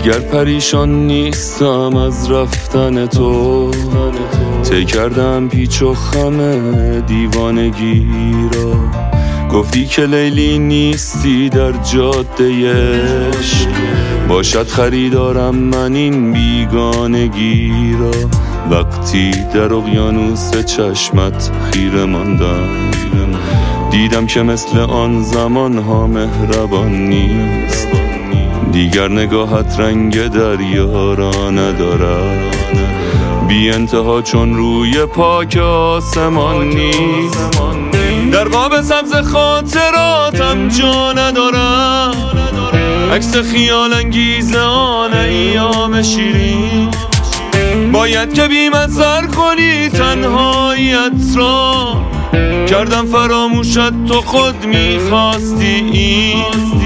دیگر پریشان نیستم از رفتن تو، طی کردم پیچ و خم دیوانگی را. گفتی که لیلی نیستی در جاده عشق، باشد خریدارم من این بیگانگی را. وقتی در اقیانوس چشمت خیره ماندم، دیدم که مثل آن زمانها مهربان نیست. دیگر نگاهت رنگ دریا را ندارد، بی انتها چون روی پاک آسمان نیست. در قاب سبز خاطراتم جا ندارم، عکس خیال انگیز آن ایام شیرین. باید که بی‌مظهر کنی تنهاییت را، کردم فراموشت تو خود میخواستی این.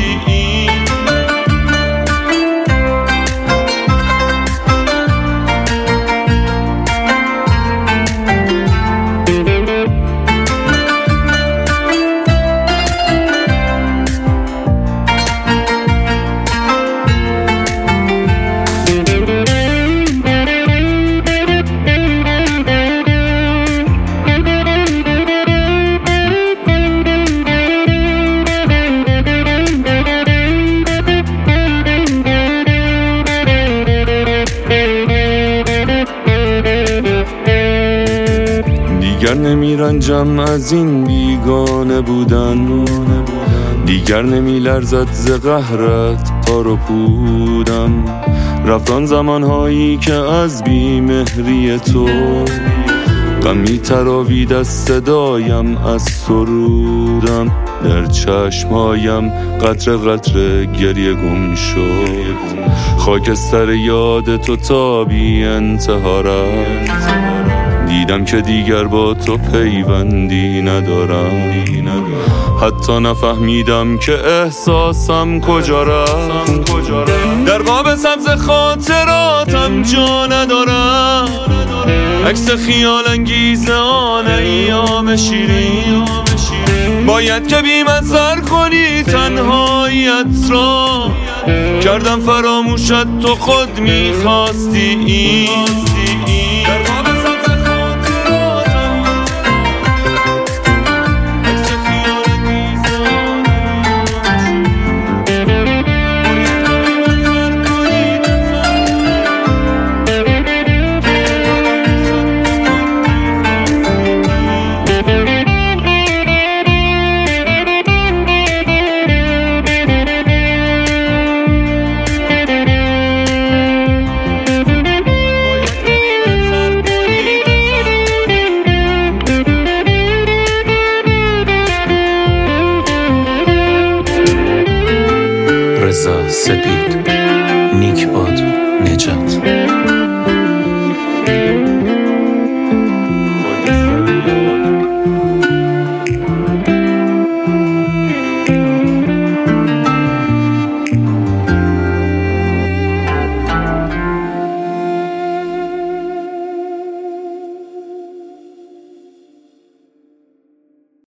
دیگر نمیرنجم از این بیگانه بودن، دیگر نمیلرزد ز قهرت تار و پودم. رفت آن زمانهایی که از بیمهری تو غمی تراوید از صدایم از سرودم. در چشمهایم قطره قطره گریه گم شد، خاکستر یاد تو تا بی انتها رفت. دیدم که دیگر با تو پیوندی ندارم، حتی نفهمیدم که احساسم کجا رفت. در قاب سبز خاطراتم جا ندارم، عکس خیال انگیز آن ایام شیرین. باید که بی‌مظهر کنی تنهاییت را، کردم فراموشت تو خود میخواستی این. رضا سپید، نیک باد، نجات.